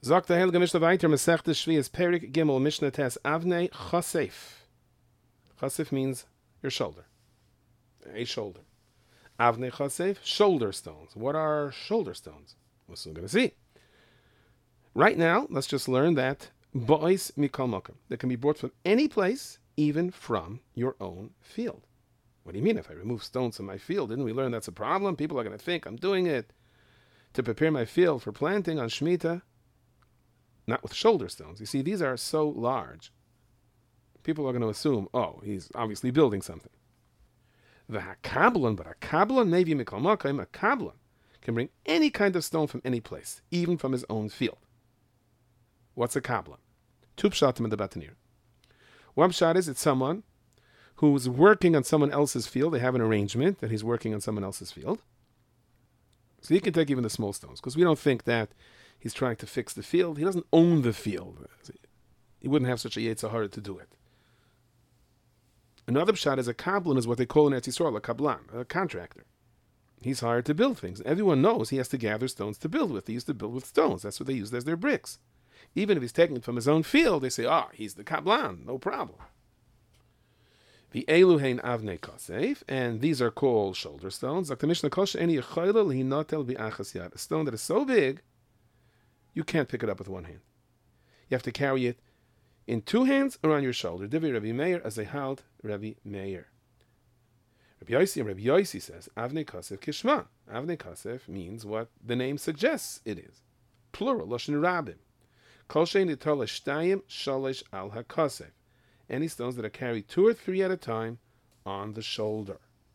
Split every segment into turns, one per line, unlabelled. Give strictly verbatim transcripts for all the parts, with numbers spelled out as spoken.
Sagt der Heilige Mishnah weiter, Masechtes Shvias Perik Gimel Mishnah Tes Avnei Chasef. Chasef means your shoulder, a shoulder. Avnei Chasef, shoulder stones. What are shoulder stones? We're soon going to see. Right now, let's just learn that Bo'is Mikal Mokum. They can be brought from any place, even from your own field. What do you mean if I remove stones from my field? Didn't we learn that's a problem? People are going to think I'm doing it to prepare my field for planting on Shemitah. Not with shoulder stones. You see, these are so large. People are going to assume, oh, he's obviously building something. The hakablon, but a kablon, maybe mikal makom, a kablon can bring any kind of stone from any place, even from his own field. What's a kablon? Two pshatim in the Batanir. One pshat is it's someone who's working on someone else's field. They have an arrangement that he's working on someone else's field. So he can take even the small stones, because we don't think that he's trying to fix the field. He doesn't own the field. He wouldn't have such a yetzer hara to do it. Another pshat is a kablan, is what they call in Eretz Yisrael, a kablan, a contractor. He's hired to build things. Everyone knows he has to gather stones to build with. He used to build with stones. That's what they used as their bricks. Even if he's taking it from his own field, they say, ah, oh, he's the kablan, no problem. The Eluhein Avnei Kasef, and these are called shoulder stones. A stone that is so big, you can't pick it up with one hand. You have to carry it in two hands or on your shoulder. Divi Rabbi Meir as they held Rabbi Meir. Rabbi Yossi, Rabbi Yossi says, Avnei Kasef Kishma. Avnei Kasef means what the name suggests it is. Plural, Loshen Rabim. Kol shein nitol shtayim shalish al hakasef. Any stones that are carried two or three at a time on the shoulder.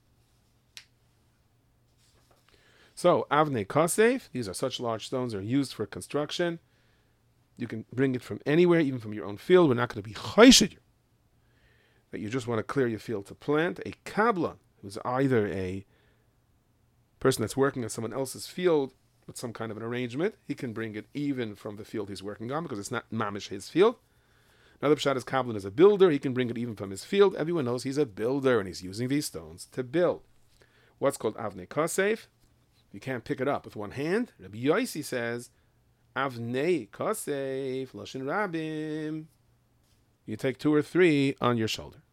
So, Avnei Kasef, these are such large stones, are used for construction. You can bring it from anywhere, even from your own field. We're not going to be chayshid you that you just want to clear your field to plant. A kablan, who's either a person that's working on someone else's field with some kind of an arrangement, he can bring it even from the field he's working on, because it's not mamish his field. Another pshat is kablan is a builder. He can bring it even from his field. Everyone knows he's a builder, and he's using these stones to build. What's called Avnei Kasef? You can't pick it up with one hand. Rabbi Yossi says, Avnei Kasef, Loshen Rabim. You take two or three on your shoulder.